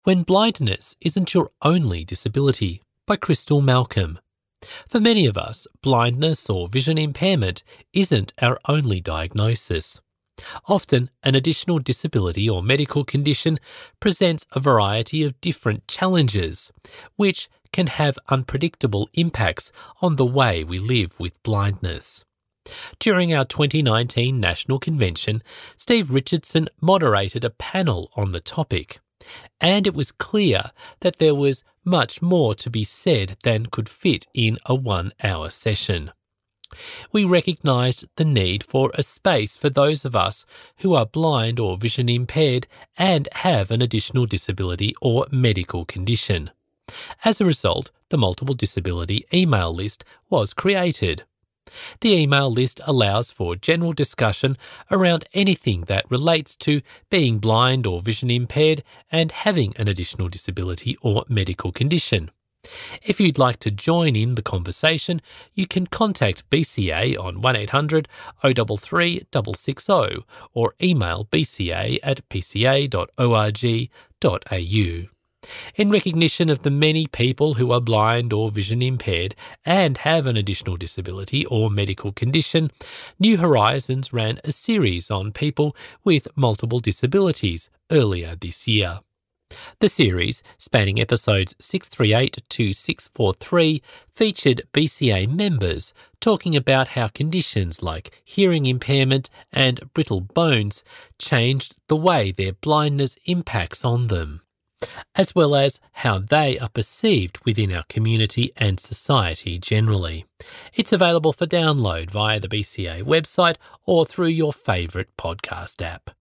When Blindness Isn't Your Only Disability by Crystal Malcolm. For many of us, blindness or vision impairment isn't our only diagnosis. Often, an additional disability or medical condition presents a variety of different challenges, which can have unpredictable impacts on the way we live with blindness. During our 2019 National Convention, Steve Richardson moderated a panel on the topic, and it was clear that there was much more to be said than could fit in a 1-hour session. We recognised the need for a space for those of us who are blind or vision impaired and have an additional disability or medical condition. As a result, the Multiple Disability email list was created. The email list allows for general discussion around anything that relates to being blind or vision impaired and having an additional disability or medical condition. If you'd like to join in the conversation, you can contact BCA on 1800 033 660 or email bca@pca.org.au. In recognition of the many people who are blind or vision impaired and have an additional disability or medical condition, New Horizons ran a series on people with multiple disabilities earlier this year. The series, spanning episodes 638 to 643, featured BCA members talking about how conditions like hearing impairment and brittle bones changed the way their blindness impacts on them, as well as how they are perceived within our community and society generally. It's available for download via the BCA website or through your favourite podcast app.